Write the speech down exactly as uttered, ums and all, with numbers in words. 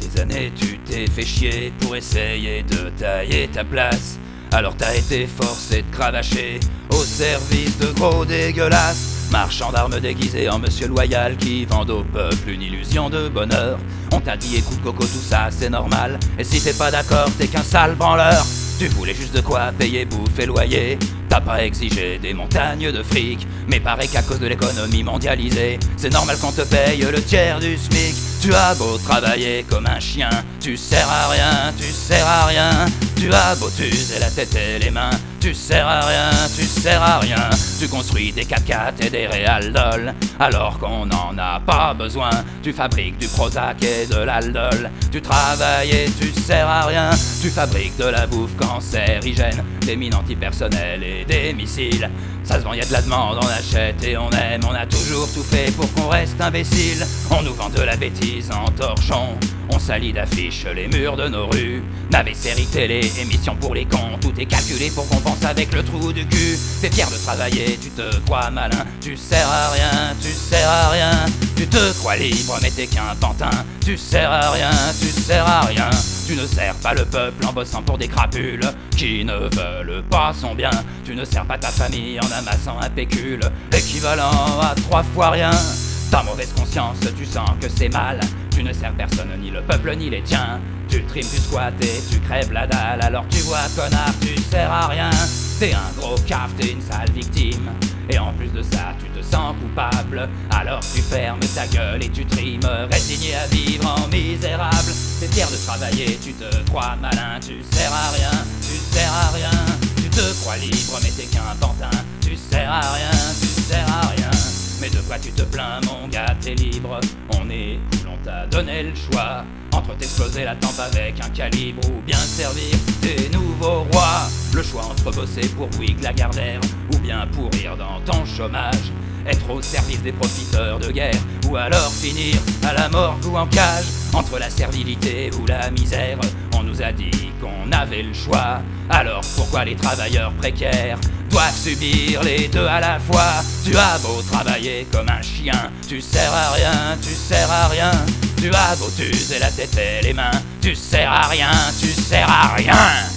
des années tu t'es fait chier pour essayer de tailler ta place. Alors t'as été forcé de cravacher au service de gros dégueulasses, marchand d'armes déguisé en monsieur loyal qui vendent au peuple une illusion de bonheur. On t'a dit écoute coco tout ça c'est normal, et si t'es pas d'accord t'es qu'un sale branleur. Tu voulais juste de quoi payer bouffe et loyer, t'as pas exigé des montagnes de fric. Mais paraît qu'à cause de l'économie mondialisée, c'est normal qu'on te paye le tiers du SMIC. Tu as beau travailler comme un chien, tu sers à rien, tu sers à rien. Tu as beau t'user la tête et les mains, tu sers à rien, tu sers à rien. Tu construis des quatre-quatre et des Réaldol alors qu'on n'en a pas besoin. Tu fabriques du Prozac et de l'Aldol. Tu travailles et tu sers à rien. Tu fabriques de la bouffe cancérigène, des mines antipersonnelles et des missiles. Ça se vend, y a de la demande, on achète et on aime. On a toujours tout fait pour qu'on reste imbécile. On nous vend de la bêtise en torchon, on salit d'affiches les murs de nos rues. Navets, séries télé, émissions pour les cons, tout est calculé pour qu'on pense avec le trou du cul. T'es fier de travailler, tu te crois malin, tu sers à rien, tu sers à rien. Tu te crois libre mais t'es qu'un pantin, tu sers à rien, tu sers à rien. Tu ne sers pas le peuple en bossant pour des crapules qui ne veulent pas son bien. Tu ne sers pas ta famille en amassant un pécule équivalent à trois fois rien. Ta mauvaise conscience, tu sens que c'est mal. Tu ne sers personne, ni le peuple, ni les tiens. Tu trimes, tu squattes et tu crèves la dalle. Alors tu vois, connard, tu sers à rien. T'es un gros caf, t'es une sale victime. Et en plus de ça, tu te sens coupable. Alors tu fermes ta gueule et tu trimes, résigné à vivre en misérable. T'es fier de travailler, tu te crois malin. Tu sers à rien, tu sers à rien. Tu te crois libre, mais t'es qu'un pantin. Tu sers à rien, tu sers à rien. Mais de quoi tu te plains mon gars, t'es libre. On est où l'on t'a donné le choix entre t'exploser la tempe avec un calibre ou bien servir tes nouveaux rois. Le choix entre bosser pour Bouygues Lagardère ou bien pourrir dans ton chômage, être au service des profiteurs de guerre ou alors finir à la morgue ou en cage. Entre la servilité ou la misère, on nous a dit qu'on avait le choix. Alors pourquoi les travailleurs précaires doivent subir les deux à la fois? Tu as beau travailler comme un chien, tu sers à rien, tu sers à rien. Tu as beau t'user la tête et les mains, tu sers à rien, tu sers à rien.